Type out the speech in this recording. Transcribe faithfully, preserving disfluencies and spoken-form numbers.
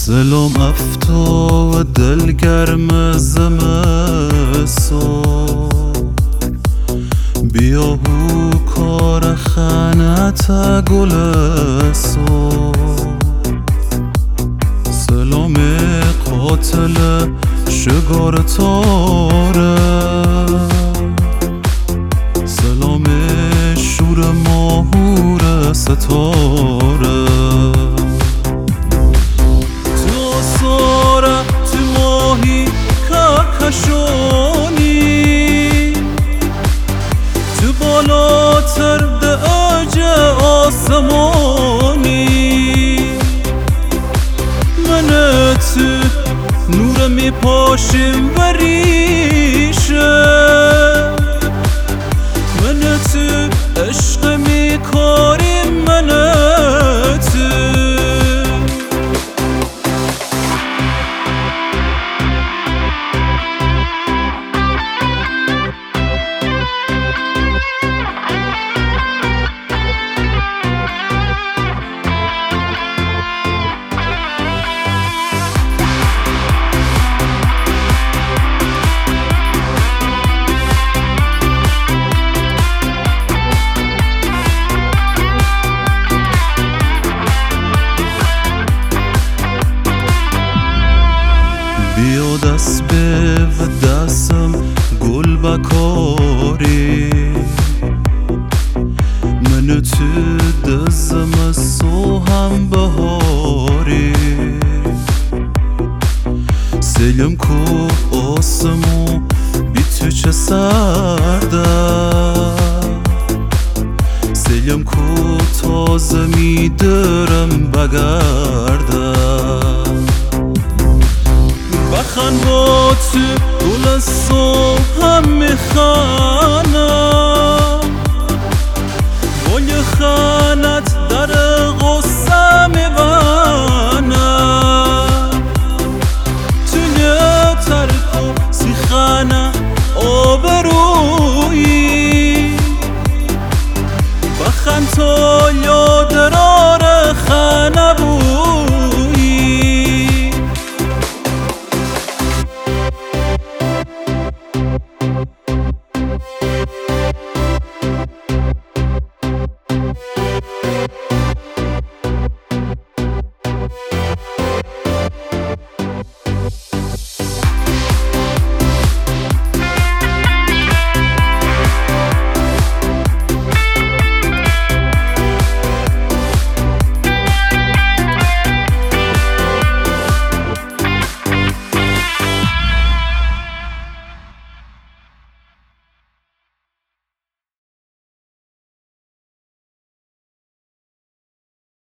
سلام افتا و دلگرم زمستو بیا هو کار خانت گلستو سلام قاتل شگار تاره سلام شور ماهور ستاره کشونی تو بالاتر ده اوج آسمانی من تو نور می پاشم و ریشه من تو عشق می کاریم من تو بیا دست به و دستم گل بکاری من تو دزم سو هم بهاری سلم کو آسمو بی تو چه سرده سلم کو تازه می درم بگرده بخن با تو گل صبح هم میخوام